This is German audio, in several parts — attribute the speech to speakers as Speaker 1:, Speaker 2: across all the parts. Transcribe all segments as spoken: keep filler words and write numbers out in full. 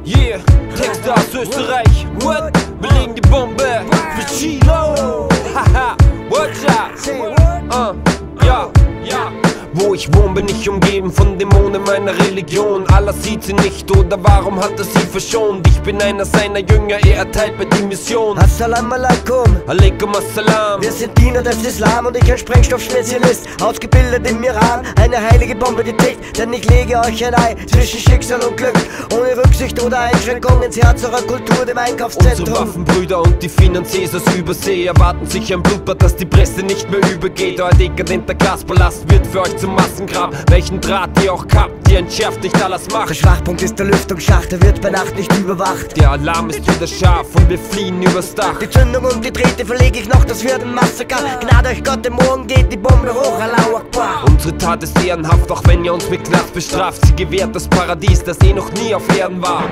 Speaker 1: Yeah, Texte aus Österreich. What? Wir legen die Bombe für Chilo. Haha, what's up? Uh, ja, ja. Wo ich wohne, bin ich umgeben von Dämonen meiner Religion. Allah sieht sie nicht, oder warum hat er sie verschont? Ich bin einer seiner Jünger, er erteilt mir die Mission.
Speaker 2: Assalamu alaikum,
Speaker 1: alaikum assalam.
Speaker 2: Wir sind Diener des Islam und ich ein Sprengstoffspezialist, ausgebildet im Iran, eine heilige Bombe getickt. Denn ich lege euch ein Ei zwischen Schicksal und Glück, ohne Rücksicht oder Einschränkung ins Herz eurer Kultur, dem Einkaufszentrum.
Speaker 1: Unsere Waffenbrüder und die Finanziers aus Übersee erwarten sich ein Blutbad, dass die Presse nicht mehr übergeht. Euer dekadenter Gaspalast wird für euch zum Massengrab. Welchen Draht ihr auch habt, ihr entschärft nicht Allahs Macht.
Speaker 2: Der Schwachpunkt ist der Lüftungsschacht, der wird bei Nacht nicht überwacht.
Speaker 1: Der Alarm ist wieder scharf und wir fliehen übers Dach.
Speaker 2: Die Zündung und die Drähte verlege ich noch, das wird ein Massaker. Gnade euch Gott, im Morgen geht die Bombe hoch, Allahu Akbar.
Speaker 1: Unsere Tat ist ehrenhaft, auch wenn ihr uns mit Knast bestraft. Sie gewährt das Paradies, das eh noch nie auf Erden war.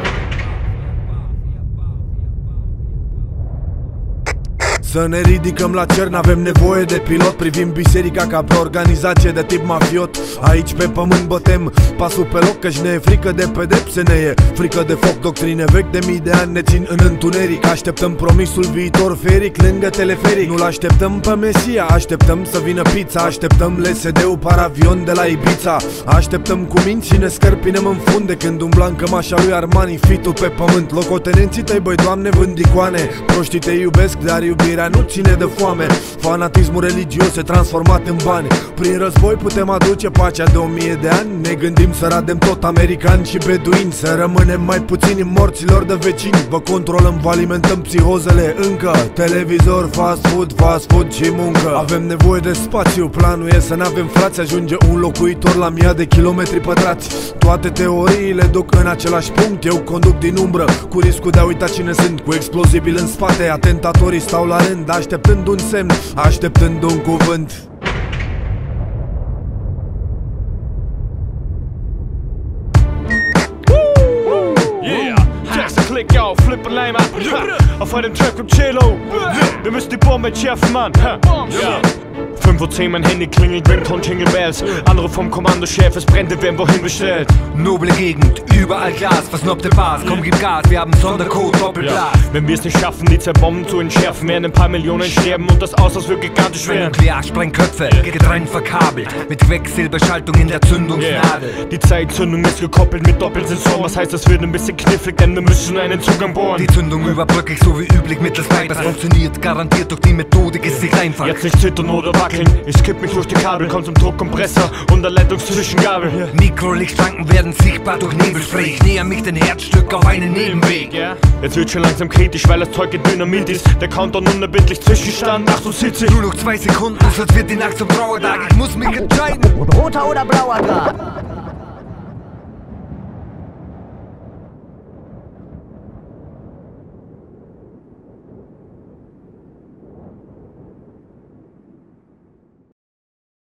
Speaker 3: Să ne ridicăm la cer, n-avem nevoie de pilot. Privim biserica ca pe organizație de tip mafiot. Aici pe pământ bătem pasul pe loc, căci ne e frică de pedepse, ne e frică de foc. Doctrine vechi de mii de ani ne țin în întuneric. Așteptăm promisul viitor feric lângă teleferic. Nu-l așteptăm pe Mesia, așteptăm să vină pizza. Așteptăm L S D-ul paravion de la Ibiza. Așteptăm cu minți și ne scărpinem în funde când umblam cămașa lui Armani, fitul pe pământ. Locotenenții tăi, băi Doamne, vând icoane. Proștii te iubesc, dar iubirea nu ține de foame. Fanatismul religios e transformat în bani. Prin război putem aduce pacea de o mie de ani. Ne gândim să radem tot americani și beduini, să rămânem mai puțini morților de vecini. Vă controlăm, vă alimentăm psihozele încă. Televizor, fast food, fast food și muncă. Avem nevoie de spațiu, planul e să n-avem frați. Ajunge un locuitor la mii de kilometri pătrați. Toate teoriile duc în același punct. Eu conduc din umbră, cu riscul de a uita cine sunt. Cu explozibil în spate, atentatorii stau la rând, așteptând un semn, așteptând un cuvânt.
Speaker 4: Klick auf, flippen Leim ab, auf einem Track mit Cello. Wir müssen die Bombe entschärfen, Mann. Ja. fünf Uhr zehn, mein Handy klingelt, Rington, Jingle Bells. Andere vom Kommandochef, es brennt, werden wohin bestellt.
Speaker 5: Noble Gegend, überall Glas, versnobte Bars. Komm, gib Gas, wir haben Sondercode, Doppelblas.
Speaker 4: Ja. Wenn wir es nicht schaffen, die zwei Bomben zu entschärfen, werden ein paar Millionen sterben und das Ausmaß wird gigantisch werden.
Speaker 5: Nuklearsprengköpfe, getrennt verkabelt, mit Quecksilberschaltung in der Zündungsnadel.
Speaker 4: Yeah. Die Zeitzündung ist gekoppelt mit Doppelsensoren, was heißt, das wird ein bisschen knifflig, denn wir müssen einen Zugang bohren.
Speaker 5: Die Zündung überbrücke ich so wie üblich mittels Vipers. Funktioniert garantiert durch die Methodik, ist nicht einfach.
Speaker 4: Jetzt nicht zittern oder wackeln, ich kipp mich durch die Kabel, komm zum Druckkompressor und der Leitungszwischengabel. Yeah.
Speaker 5: Mikrolichtschranken werden sichtbar durch Nebelspray. Ich näher mich den Herzstück auf einen Nebenweg.
Speaker 4: Yeah. Jetzt wird schon langsam kritisch, weil das Zeug Dynamit ist. Der Countdown unerbittlich, Zwischenstand achtundsiebzig.
Speaker 5: Nur noch zwei Sekunden, sonst wird die Nacht zum Trauertag. Ich muss mich entscheiden.
Speaker 2: Roter oder blauer Grad?